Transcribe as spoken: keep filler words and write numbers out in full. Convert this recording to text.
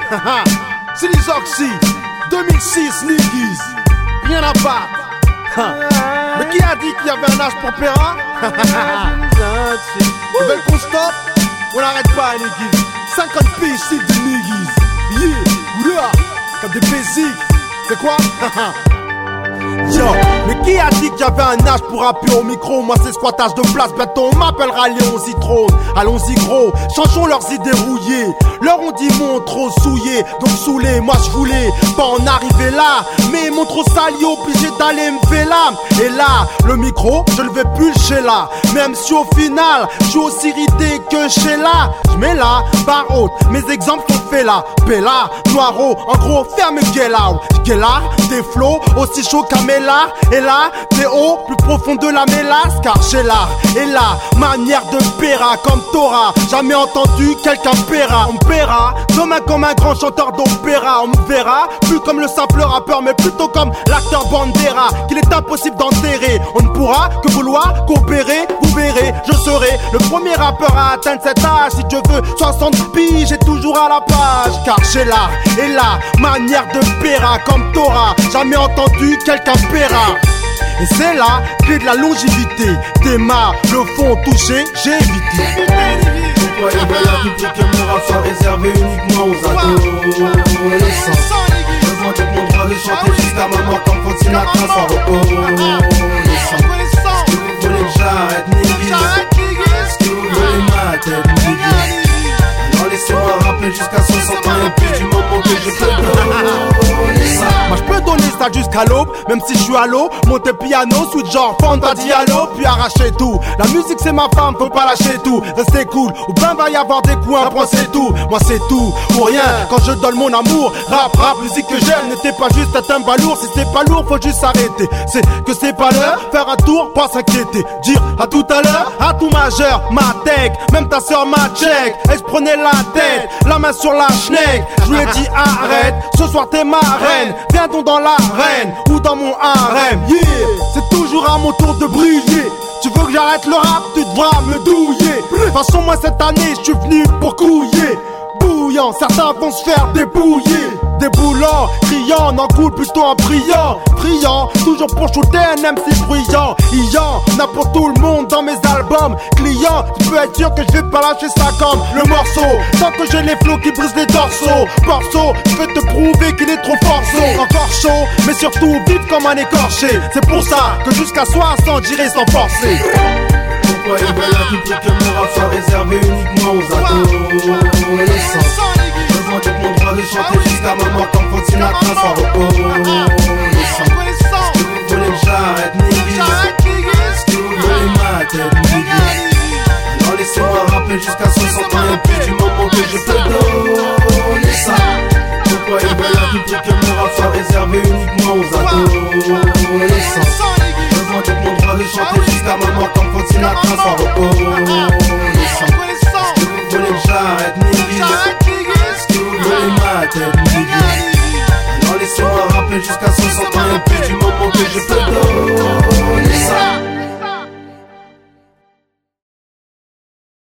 C'est les Oxy, deux mille six, niggas. Rien à battre. Mais qui a dit qu'il y avait un âge pour Péra? Ils veulent qu'on stoppe? On n'arrête pas, niggas. cinquante piges, style de niggas. Yeah, oula, comme des basics. C'est quoi? Yo, mais qui a dit qu'il y avait un âge pour rapper au micro? Moi c'est squattage de place, bientôt on m'appellera Léon Zitrone. Allons-y gros, changeons leurs idées rouillées. Leur on dit mon trop souillé, donc saoulé. Moi je voulais pas en arriver là, mais ils m'ont trop sali, obligé d'aller me faire là. Et là, le micro, je le vais plus chez là. Même si au final, je suis aussi irrité que chez là. Je mets la barre haute, mes exemples sont faits là. Bella, Noiro, en gros ferme Guella. Guella, des flots aussi chaud qu'Amela. Et là, des hauts plus profond de la mélasse. Car j'ai l'art et la manière de Péra comme Torah. Jamais entendu quelqu'un Péra. On me paiera demain comme un grand chanteur d'opéra. On me verra plus comme le simple rappeur, mais plutôt comme l'acteur Bandera, qu'il est impossible d'enterrer. On ne pourra que vouloir coopérer. Vous verrez, je serai le premier rappeur à atteindre cet âge. Si Dieu veut, soixante piges, j'ai toujours à la page. Car j'ai l'art et la manière de Péra comme Torah. Jamais entendu quelqu'un Péra. Et c'est la clé de la longévité. Tes mains le font toucher, j'ai évité. Pourquoi ils veulent à tout prix que mon rap soit réservé uniquement aux adolescents? Je vois tout mon droit de chanter jusqu'à ma mort comme Frank Sinatra sans reconnaissant. Est-ce que vous voulez que j'arrête, niggas? Est-ce que vous voulez ma tête, niggas? Alors laissez-moi rapper jusqu'à soixante ans et puis du moment que je peux donner ça. Moi je peux donner ça jusqu'à l'aube, même si je suis à l'eau. Monter piano, switch genre Fanta Diallo, puis arracher tout. La musique c'est ma femme, faut pas lâcher tout. Restez cool, ou ben va y avoir des coups, un point c'est tout. Moi c'est tout, ou rien, quand je donne mon amour. Rap, rap, musique que j'aime, n'était pas juste un timbre lourd. Si c'est pas lourd, faut juste s'arrêter. C'est que c'est pas l'heure, faire un tour, pas s'inquiéter. Dire à tout à l'heure, à tout majeur, ma tech. Même ta soeur m'a check, elle se prenait la tête, la main sur la schneck. Je lui ai dit arrête, ce soir t'es ma reine. Viens donc dans l'arène ou dans mon harem. Yeah, c'est toujours à mon tour de briller. Tu veux que j'arrête le rap, tu devras me douiller. De toute façon moi cette année je suis venu pour couiller. Bouillant, certains vont se faire débouiller. Déboulant, criant, n'en coule plutôt en priant. Friand, toujours pour shooter un M C bruyant. Iant, n'a pour tout le monde dans mes albums. Client, tu peux être sûr que je vais pas lâcher ça comme le morceau. Tant que j'ai les flots qui brisent les dorsaux. Morceau, je vais te prouver qu'il est trop forceau. Encore chaud, mais surtout vite comme un écorché. C'est pour ça que jusqu'à soixante j'irai sans forcer. Pourquoi ils veulent à tout prix que mon rap soit réservé uniquement aux adolescents? Je vois tout mon droit de chanter jusqu'à ma mort comme Frank Sinatra sans reconnaissant. Est-ce que vous voulez que j'arrête, niggas? Est-ce que vous voulez ma tête, niggas? Alors laissez-moi rapper jusqu'à soixante ans et puis du moment que je peux donner ça. Pourquoi ils veulent à tout prix que mon rap soit réservé uniquement aux adolescents? Je vois tout mon droit de chanter jusqu'à ma mort comme Frank Sinatra sans reconnaissant. Est-ce que vous voulez que j'arrête,